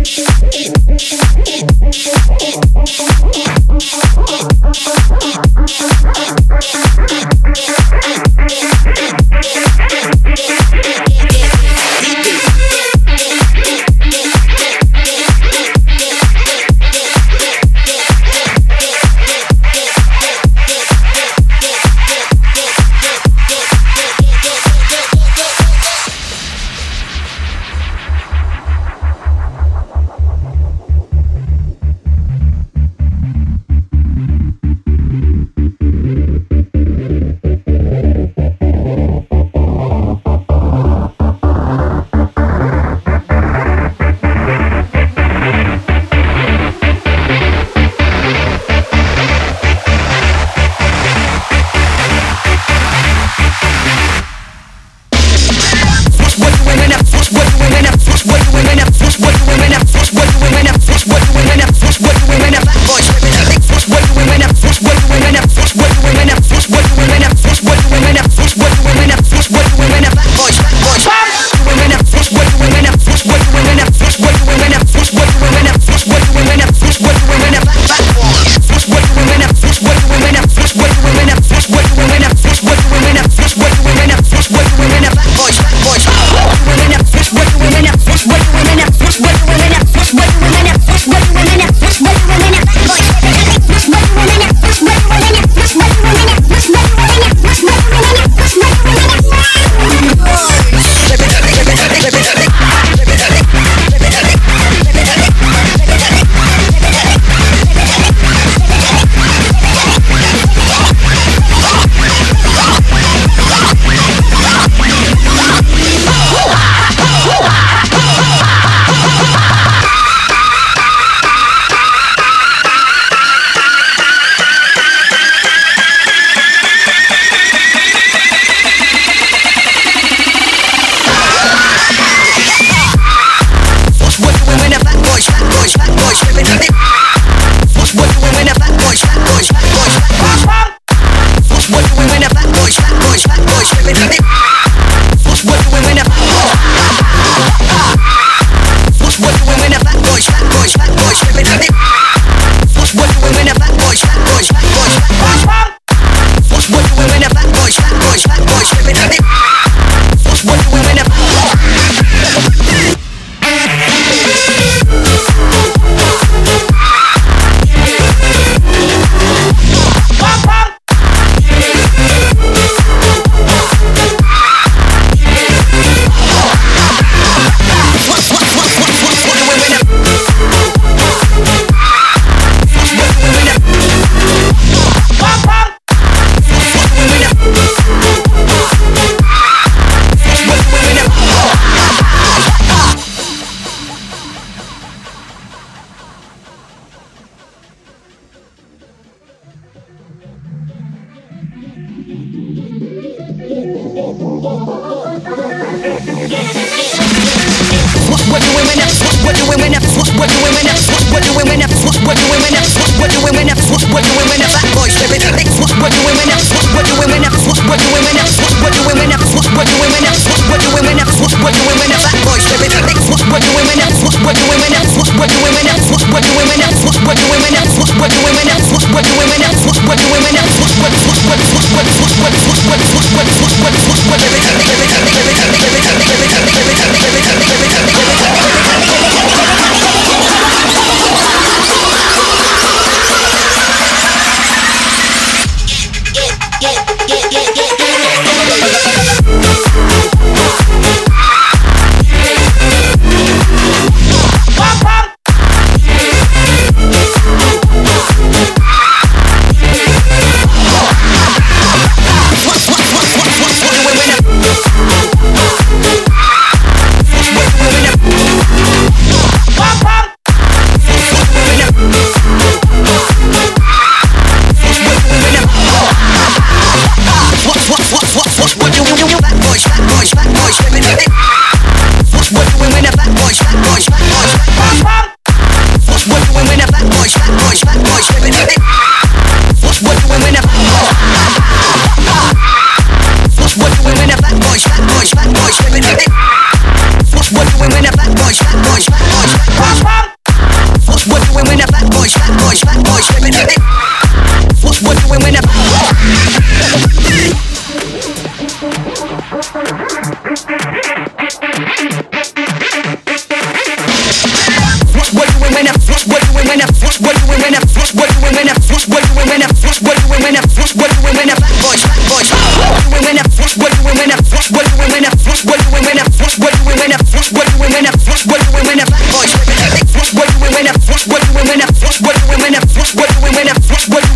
Women when that? What you doing when that? What you doing when that? What you doing when that? What you doing when that? Boys, boys. What you doing when that? What you doing when that? What you doing when that? What you doing when that? What you doing when that? What you doing when that? What you doing when that? Boys, what you doing when that? What you doing when that? What you doing when that? What you doing when that? What you doing when that?